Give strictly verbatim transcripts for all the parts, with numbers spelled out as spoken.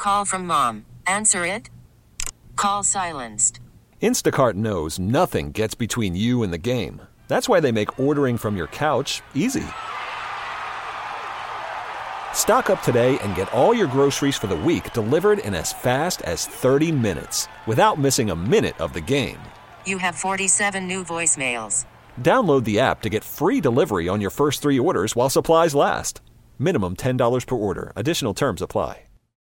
Call from mom. Answer it. Call silenced. Instacart knows nothing gets between you and the game. That's why they make ordering from your couch easy. Stock up today and get all your groceries for the week delivered in as fast as thirty minutes without missing a minute of the game. You have forty-seven new voicemails. Download the app to get free delivery on your first three orders while supplies last. Minimum ten dollars per order. Additional terms apply.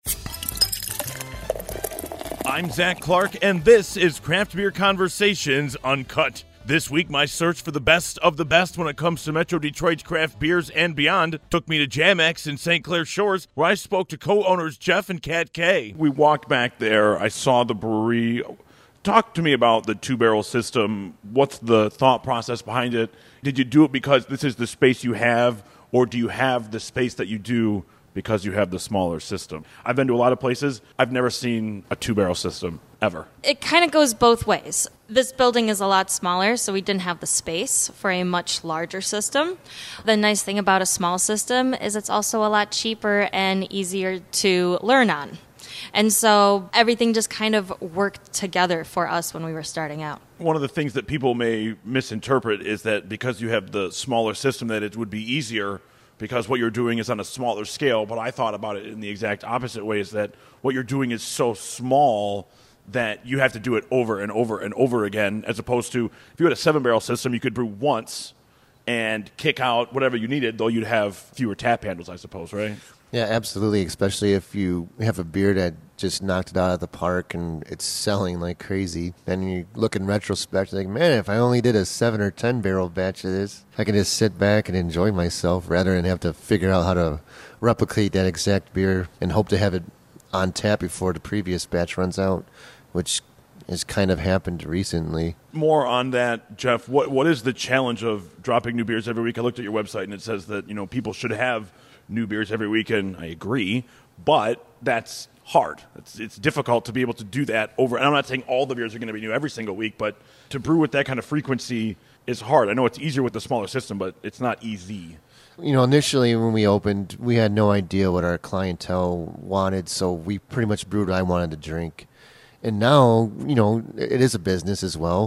I'm Zach Clark, and this is Craft Beer Conversations Uncut. This week, my search for the best of the best when it comes to Metro Detroit's craft beers and beyond took me to Jamex in Saint Clair Shores, where I spoke to co-owners Jeff and Kat Kay. We walked back there. I saw the brewery. Talk to me about the two-barrel system. What's the thought process behind it? Did you do it because this is the space you have, or do you have the space that you do because you have the smaller system? I've been to a lot of places. I've never seen a two-barrel system, ever. It kind of goes both ways. This building is a lot smaller, so we didn't have the space for a much larger system. The nice thing about a small system is it's also a lot cheaper and easier to learn on. And so everything just kind of worked together for us when we were starting out. One of the things that people may misinterpret is that because you have the smaller system that it would be easier because what you're doing is on a smaller scale. But I thought about it in the exact opposite way, is that what you're doing is so small that you have to do it over and over and over again, as opposed to if you had a seven-barrel system, you could brew once and kick out whatever you needed, though you'd have fewer tap handles, I suppose, right? Yeah, absolutely, especially if you have a beer that just knocked it out of the park and it's selling like crazy. Then you look in retrospect, like, man, if I only did a seven or ten barrel batch of this, I could just sit back and enjoy myself rather than have to figure out how to replicate that exact beer and hope to have it on tap before the previous batch runs out, which has kind of happened recently. More on that, Jeff. What what is the challenge of dropping new beers every week? I looked at your website and it says that, you know, people should have new beers every week, and I agree, but that's hard. It's it's difficult to be able to do that over, and I'm not saying all the beers are going to be new every single week, but to brew with that kind of frequency is hard. I know it's easier with the smaller system, but it's not easy. You know, initially when we opened, we had no idea what our clientele wanted, so we pretty much brewed what I wanted to drink. And now, you know, it is a business as well.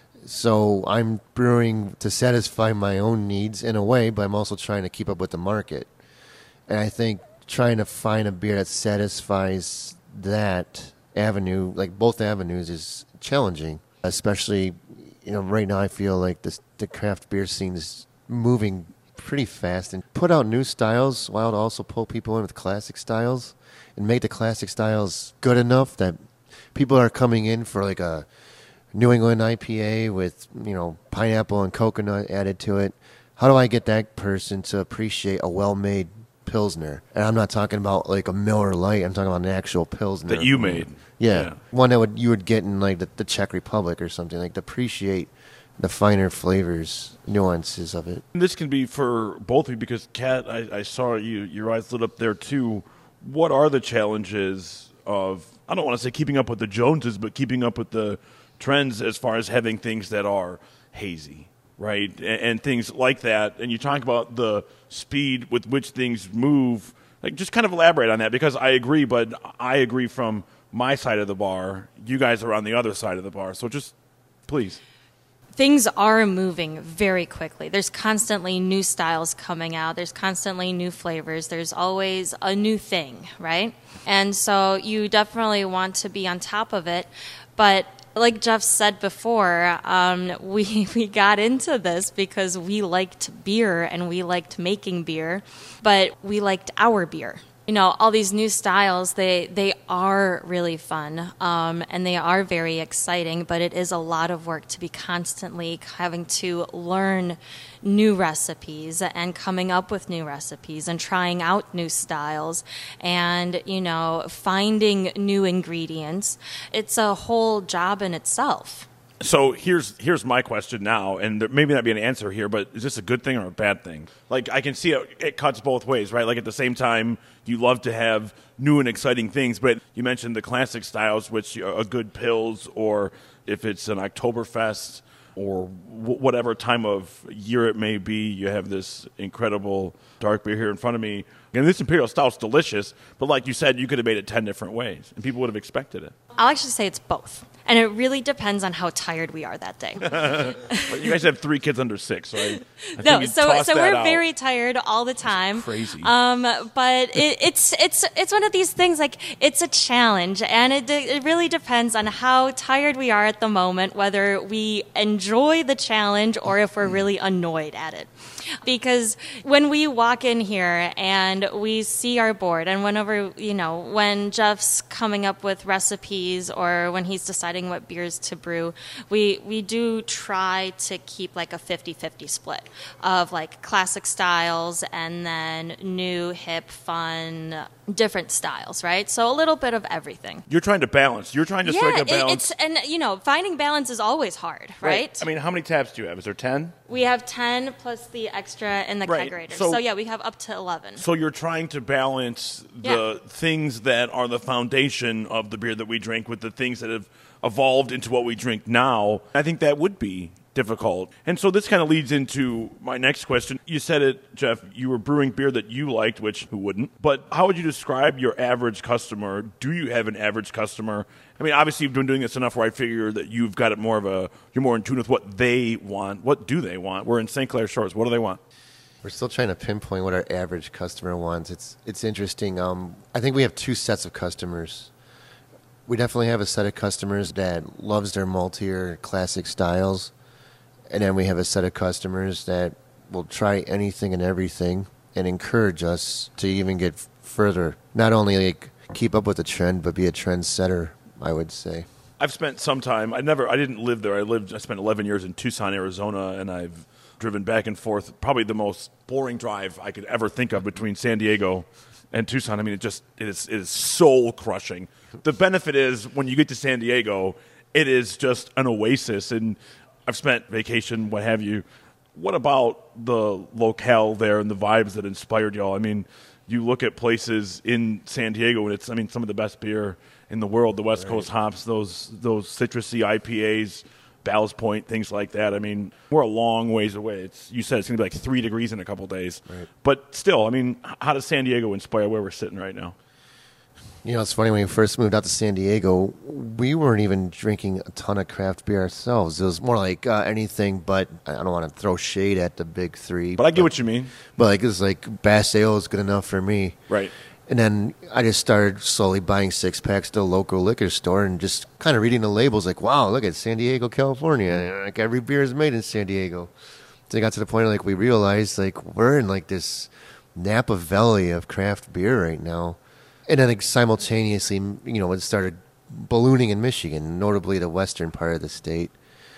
So I'm brewing to satisfy my own needs in a way, but I'm also trying to keep up with the market. And I think trying to find a beer that satisfies that avenue, like both avenues, is challenging. Especially, you know, right now I feel like this, the craft beer scene is moving pretty fast and put out new styles while also pull people in with classic styles and make the classic styles good enough that people are coming in for like a New England I P A with, you know, pineapple and coconut added to it. How do I get that person to appreciate a well-made Pilsner? And I'm not talking about like a Miller Lite. I'm talking about an actual Pilsner that you made. Yeah, yeah. One that would you would get in like the, the Czech Republic or something. Like to appreciate the finer flavors, nuances of it. This can be for both of you because, Kat, I, I saw you. Your eyes lit up there too. What are the challenges of, I don't want to say keeping up with the Joneses, but keeping up with the trends as far as having things that are hazy, right, and, and things like that? And you talk about the speed with which things move. Like, just kind of elaborate on that, because I agree, but I agree from my side of the bar. You guys are on the other side of the bar, so just please. Things are moving very quickly. There's constantly new styles coming out. There's constantly new flavors. There's always a new thing, right? And so you definitely want to be on top of it. But like Jeff said before, um, we, we got into this because we liked beer and we liked making beer, but we liked our beer. You know, all these new styles, they, they are really fun, um, and they are very exciting, but it is a lot of work to be constantly having to learn new recipes and coming up with new recipes and trying out new styles and, you know, finding new ingredients. It's a whole job in itself. So here's here's my question now, and there may not be an answer here, but is this a good thing or a bad thing? Like, I can see it, it cuts both ways, right? Like, at the same time, you love to have new and exciting things, but you mentioned the classic styles, which are a good Pils, or if it's an Oktoberfest or w- whatever time of year it may be, you have this incredible dark beer here in front of me. And this Imperial Stout's delicious, but like you said, you could have made it ten different ways, and people would have expected it. I'll actually say it's both. And it really depends on how tired we are that day. But you guys have three kids under six, so I, I think No, you so tossed so that we're out. very tired all the time. That's crazy. Um, but it, it's it's it's one of these things, like, it's a challenge, and it it really depends on how tired we are at the moment, whether we enjoy the challenge or if we're really annoyed at it. Because when we walk in here and we see our board, and whenever, you know, when Jeff's coming up with recipes or when he's deciding what beers to brew, we, we do try to keep like a fifty-fifty split of like classic styles and then new, hip, fun, different styles, right? So a little bit of everything. You're trying to balance. You're trying to Yeah, strike a it- balance. it's, and you know, finding balance is always hard, right? I mean, how many taps do you have? Is there ten? We have ten plus the extra in the Right. kegerator. So- So, yeah, we have up to eleven. So you're trying to balance the Yeah. things that are the foundation of the beer that we drink with the things that have evolved into what we drink now. I think that would be difficult. And so this kind of leads into my next question. You said it, Jeff, you were brewing beer that you liked, which who wouldn't? But how would you describe your average customer? Do you have an average customer? I mean, obviously you've been doing this enough where I figure that you've got it more of a, you're more in tune with what they want. What do they want? We're in Saint Clair Shores. What do they want? We're still trying to pinpoint what our average customer wants. It's it's interesting. Um, I think we have two sets of customers. We definitely have a set of customers that loves their maltier classic styles, and then we have a set of customers that will try anything and everything and encourage us to even get f- further. Not only like keep up with the trend, but be a trendsetter, I would say. I've spent some time. I never. I didn't live there. I lived. I spent eleven years in Tucson, Arizona, and I've driven back and forth. Probably the most boring drive I could ever think of between San Diego and Tucson. I mean, it just it is it is soul crushing. The benefit is when you get to San Diego, it is just an oasis. And I've spent vacation, what have you. What about the locale there and the vibes that inspired y'all? I mean, you look at places in San Diego, and it's I mean some of the best beer in the world. The West Coast hops, those those citrusy I P As, Ballast Point, things like that. I mean, we're a long ways away. It's you said it's going to be like three degrees in a couple days, Right. But still, I mean, how does San Diego inspire where we're sitting right now? You know, it's funny, when we first moved out to San Diego, we weren't even drinking a ton of craft beer ourselves. It was more like uh, anything but, I don't want to throw shade at the big three. But I get what you mean, But like, it was like Bass Ale is good enough for me. right? And then I just started slowly buying six packs to a local liquor store and just kind of reading the labels like, wow, look at San Diego, California. Like every beer is made in San Diego. So it got to the point like we realized like we're in like this Napa Valley of craft beer right now. And then like, simultaneously, you know, it started ballooning in Michigan, notably the western part of the state.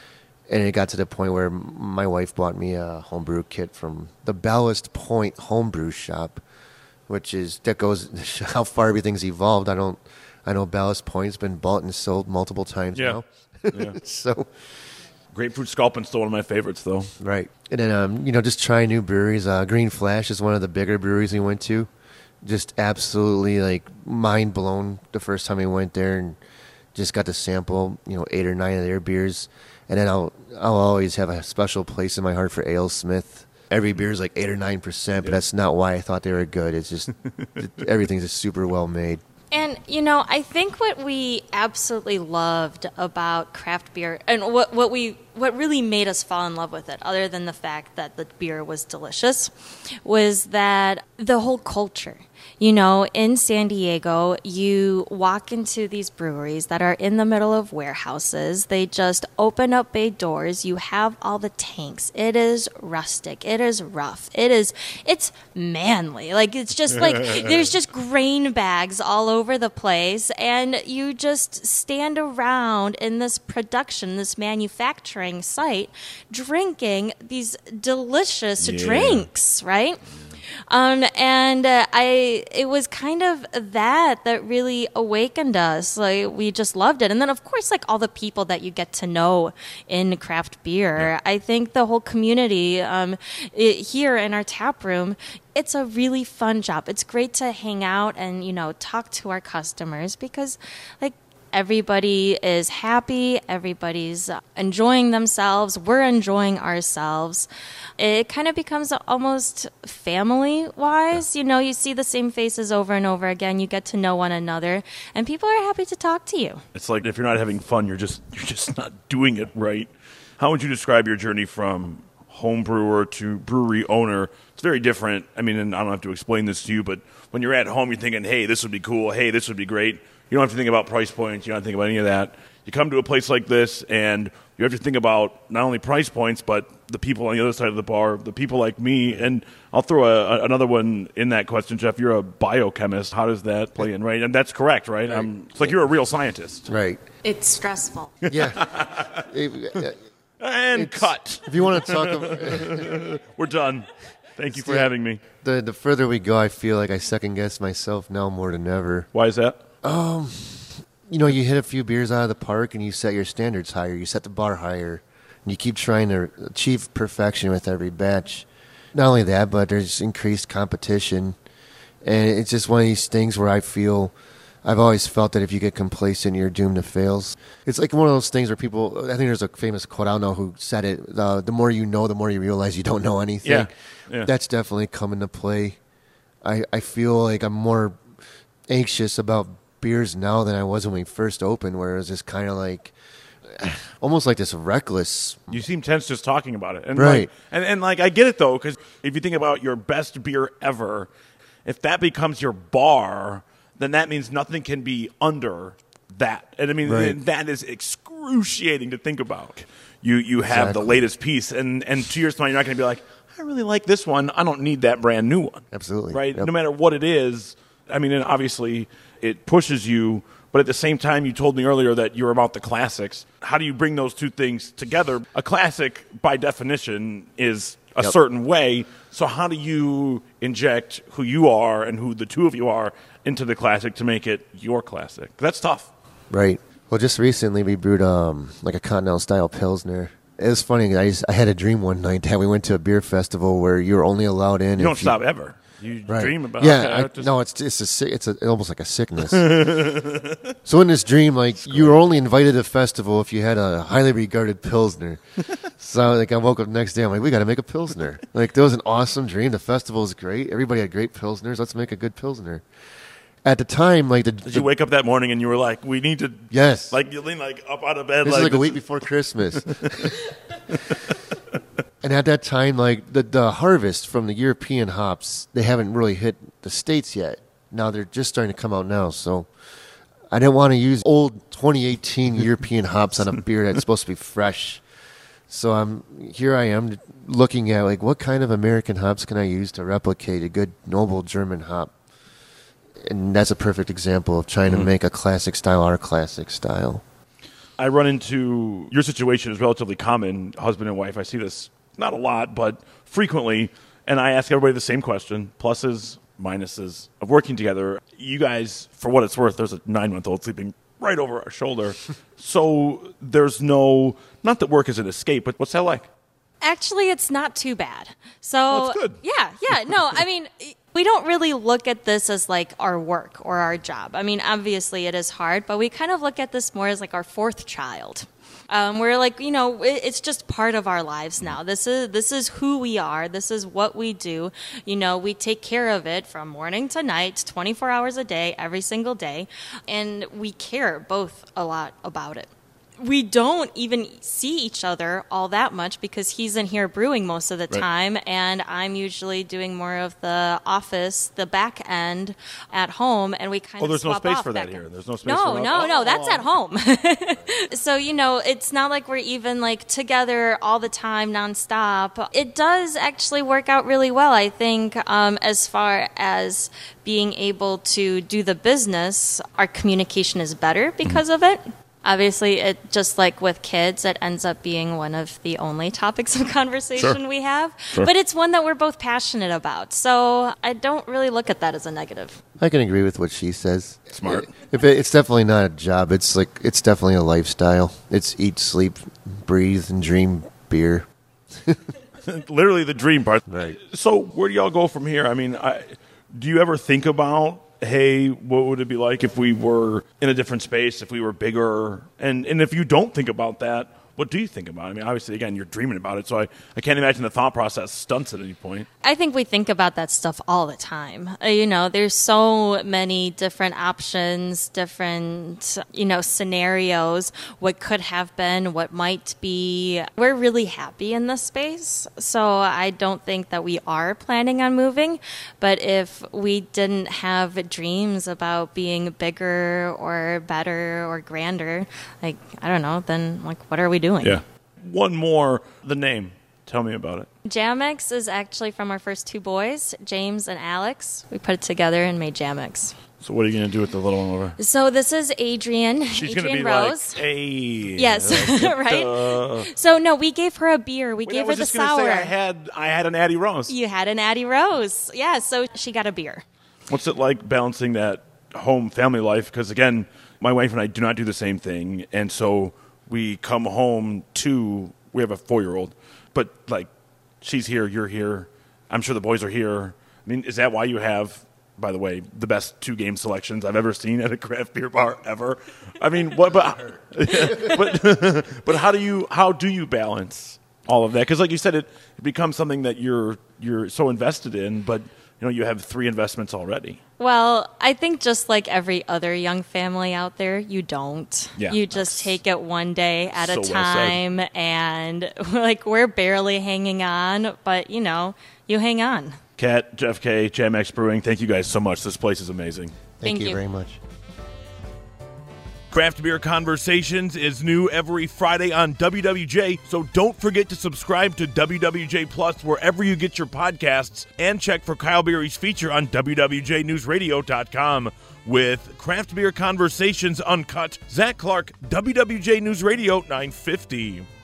And it got to the point where my wife bought me a homebrew kit from the Ballast Point Homebrew Shop, which is, that goes, how far everything's evolved. I don't, I know Ballast Point's been bought and sold multiple times Yeah. now. Yeah. So, Grapefruit Sculpin's still one of my favorites, though. right. And then, um, you know, just trying new breweries. Uh, Green Flash is one of the bigger breweries we went to. Just absolutely, like, mind blown the first time we went there and just got to sample, you know, eight or nine of their beers. And then I'll, I'll always have a special place in my heart for AleSmith. Every beer is like eight or nine percent, but Yeah. that's not why I thought they were good. It's just everything's just super well made. And, you know, I think what we absolutely loved about craft beer and what, what we what really made us fall in love with it, other than the fact that the beer was delicious, was that the whole culture. You know, in San Diego, you walk into these breweries that are in the middle of warehouses. They just open up bay doors. You have all the tanks. It is rustic. It is rough. It is, it's manly. Like, it's just like, there's just grain bags all over the place. And you just stand around in this production, this manufacturing site, drinking these delicious Yeah. drinks, right? Um, and uh, I, it was kind of that that really awakened us. Like, we just loved it. And then, of course, like all the people that you get to know in craft beer. I think the whole community um, it, here in our tap room, it's a really fun job. It's great to hang out and, you know, talk to our customers because, like, everybody is happy, everybody's enjoying themselves, we're enjoying ourselves. It kind of becomes almost family-wise. You know, you see the same faces over and over again. You get to know one another, and people are happy to talk to you. It's like if you're not having fun, you're just you're just not doing it right. How would you describe your journey from home brewer to brewery owner? It's very different. I mean, and I don't have to explain this to you, but when you're at home, you're thinking, hey, this would be cool. Hey, this would be great. You don't have to think about price points. You don't have to think about any of that. You come to a place like this, and you have to think about not only price points, but the people on the other side of the bar, the people like me. And I'll throw a, a, another one in that question, Jeff. You're a biochemist. How does that play in, right? And that's correct, right? right. Um, it's like you're a real scientist. Right. It's stressful. Yeah. It- and It's- cut. If you want to talk about We're done. Thank you for having me. the the further we go, I feel like I second guess myself now more than ever. Why is that? You know, you hit a few beers out of the park and you set your standards higher, you set the bar higher, and you keep trying to achieve perfection with every batch. Not only that, but there's increased competition, and it's just one of these things where I feel, I've always felt that if you get complacent, you're doomed to fails. It's like one of those things where people, I think there's a famous quote, I don't know who said it, uh, the more you know, the more you realize you don't know anything. Yeah. Yeah. That's definitely come into play. I, I feel like I'm more anxious about beers now than I was when we first opened, where it was just kind of like, almost like this reckless. You seem tense just talking about it. And Right. Like, and, and like, I get it, though, because if you think about your best beer ever, if that becomes your bar, then that means nothing can be under that. And I mean, Right. that is excruciating to think about. You you have Exactly. the latest piece, and, and two years from now, you're not going to be like, I really like this one. I don't need that brand new one. Absolutely. Right? Yep. No matter what it is. I mean, and obviously, it pushes you. But at the same time, you told me earlier that you're about the classics. How do you bring those two things together? A classic, by definition, is a Yep. certain way. So how do you inject who you are and who the two of you are into the classic to make it your classic? That's tough. Right. Well, just recently we brewed um, like a continental style pilsner. It was funny. I just, I had a dream one night that we went to a beer festival where you were only allowed in. You if don't stop ever. You Right. dream about yeah, okay, I, just- no, it's it's a si- it's a, almost like a sickness. So in this dream, like you were only invited to the festival if you had a highly regarded pilsner. So like I woke up the next day, I'm like, we got to make a pilsner. Like that was an awesome dream. The festival was great. Everybody had great pilsners. Let's make a good pilsner. At the time, like the, Did the you wake up that morning and you were like, we need to, yes, like you lean like up out of bed? this like is like a this week before Christmas. And at that time, like the, the harvest from the European hops, they haven't really hit the States yet. Now they're just starting to come out now. So I didn't want to use old twenty eighteen European hops on a beer that's supposed to be fresh. So I'm here I am looking at like what kind of American hops can I use to replicate a good noble German hop. And that's a perfect example of trying to make a classic style our classic style. I run into your situation is relatively common, husband and wife. I see this not a lot, but frequently, and I ask everybody the same question: pluses, minuses of working together. You guys, for what it's worth, there's a nine-month-old sleeping right over our shoulder, so there's no not that work is an escape, but what's that like? Actually, it's not too bad. So, Well, that's good. yeah, yeah. No, I mean, we don't really look at this as like our work or our job. I mean, obviously it is hard, but we kind of look at this more as like our fourth child. Um, we're like, you know, it, it's just part of our lives now. This is this is who we are. This is what we do. You know, we take care of it from morning to night, twenty-four hours a day, every single day, and we care both a lot about it. We don't even see each other all that much because he's in here brewing most of the Right. time, and I'm usually doing more of the office, the back end at home, and we kind Oh, of there's no swap space off for that back here. end. There's no space No, for that. no, no, that's Oh. at home. So, you know, it's not like we're even like together all the time, nonstop. It does actually work out really well, I think, um, as far as being able to do the business. Our communication is better because of it. Obviously, it just like with kids, it ends up being one of the only topics of conversation Sure. we have. Sure. But it's one that we're both passionate about. So I don't really look at that as a negative. I can agree with what she says. Smart. If it, it's definitely not a job. It's like it's definitely a lifestyle. It's eat, sleep, breathe, and dream beer. Literally the dream part. Right. So where do y'all go from here? I mean, I, do you ever think about hey, what would it be like if we were in a different space, if we were bigger? And and if you don't think about that, what do you think about it? I mean, obviously, again, you're dreaming about it, so I, I can't imagine the thought process stunts at any point. I think we think about that stuff all the time. Uh, you know, there's so many different options, different, you know, scenarios, what could have been, what might be. We're really happy in this space, so I don't think that we are planning on moving. But if we didn't have dreams about being bigger or better or grander, like, I don't know, then, like, what are we doing? Yeah. One more, the name. Tell me about it. Jamex is actually from our first two boys, James and Alex. We put it together and made Jamex. So what are you going to do with the little one over? So this is Adrian. She's Adrian be Rose. Like, hey. Yes, right? Uh, so no, we gave her a beer. We Wait, gave I was her the just gonna sour. Say I had I had an Addie Rose. You had an Addie Rose. Yeah, so she got a beer. What's it like balancing that home family life? Because again, my wife and I do not do the same thing, and so we come home to, we have a four-year-old, but like, she's here, you're here, I'm sure the boys are here. I mean, is that why you have, by the way, the best two-game selections I've ever seen at a craft beer bar ever? I mean, what? But but, but how do you how do you balance all of that? Because like you said, it, it becomes something that you're you're so invested in, but you know you have three investments already. Well, I think just like every other young family out there, you don't. Yeah, you just take it one day at so a well time, said. and like we're barely hanging on, but you know, you hang on. Kat, Jeff K, Jamex Brewing, thank you guys so much. This place is amazing. Thank, Thank you you. very much. Craft Beer Conversations is new every Friday on W W J, so don't forget to subscribe to W W J Plus wherever you get your podcasts, and check for Kyle Beery's feature on W W J news radio dot com. With Craft Beer Conversations Uncut, Zach Clark, W W J News Radio nine fifty.